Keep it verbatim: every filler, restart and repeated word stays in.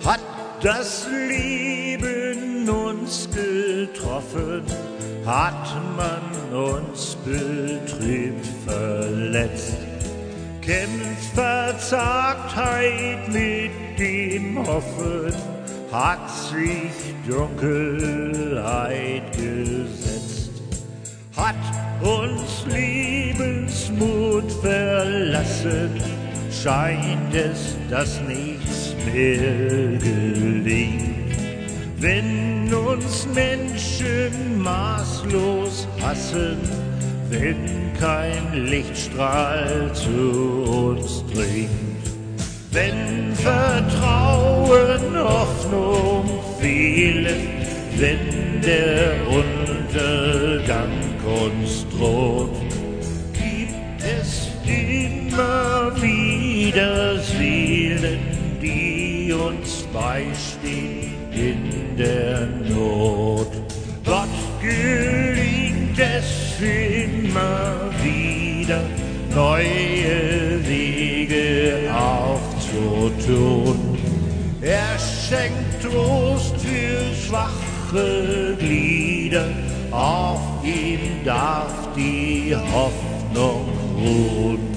Hat das Leben uns getroffen, hat man uns betrübt, verletzt, kämpft Verzagtheit mit dem Hoffen, hat sich Dunkelheit gesetzt, hat uns Lebensmut verlassen, scheint es, dass nichts mehr gelingt. Wenn uns Menschen maßlos hassen, wenn kein Lichtstrahl zu uns dringt, wenn Vertrauen, Hoffnung fehlen, wenn der Untergang uns droht, gibt es immer wieder Seelen, die uns beistehen in der Not. Gott gelingt es immer wieder, neue Wege aufzutun. Er schenkt Trost für schwache Glieder, auf ihm darf die Hoffnung ruhen.